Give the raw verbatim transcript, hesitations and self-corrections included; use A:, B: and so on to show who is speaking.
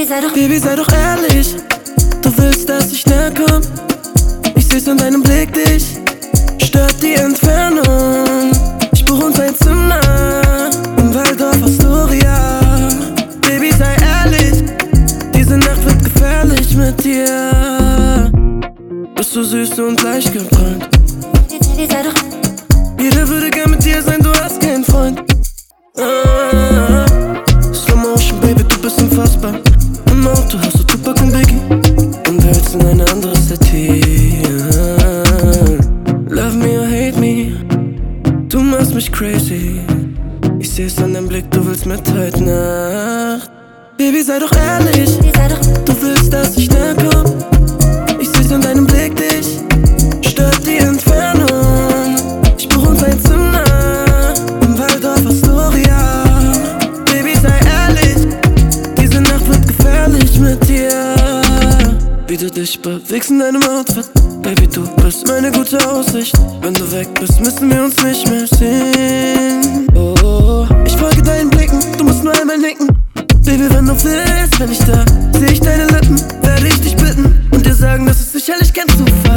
A: Baby, sei doch,
B: Baby, sei doch ehrlich. Du willst, dass ich näher komm. Ich seh's in deinem Blick, dich stört die Entfernung. Ich buch uns ein Zimmer im Waldorf Astoria. Baby, sei ehrlich, diese Nacht wird gefährlich mit dir. Bist du süß und leicht gebrannt.
A: Baby, sei doch,
B: Jeder würde gern mit dir sein, du hast keinen Freund. ah, Slow Motion, Baby, du bist unfassbar. Im Auto hast du Tupac und Biggie und hältst in eine andere City. Love me or hate me, du machst mich crazy. Ich seh's an deinem Blick, du willst mit heute Nacht. Baby, sei doch ehrlich,
A: Baby, sei doch,
B: du willst, dass ich näher komm. Ich seh's an deinem Blick, dich stört die Entfernung. Ich buch uns ein Zimmer im Waldorf Astoria. Baby, sei ehrlich, diese Nacht wird gefährlich mit dir. Wie du dich bewegst in deinem Outfit, Baby, du bist meine gute Aussicht. Wenn du weg bist, müssen wir uns nicht mehr sehen. Oh, oh. Ich folge deinen Blicken, du musst nur einmal nicken. Baby, wenn du willst, bin ich da. Seh ich deine Lippen, werde ich dich bitten und dir sagen, dass es sicherlich kein Zufall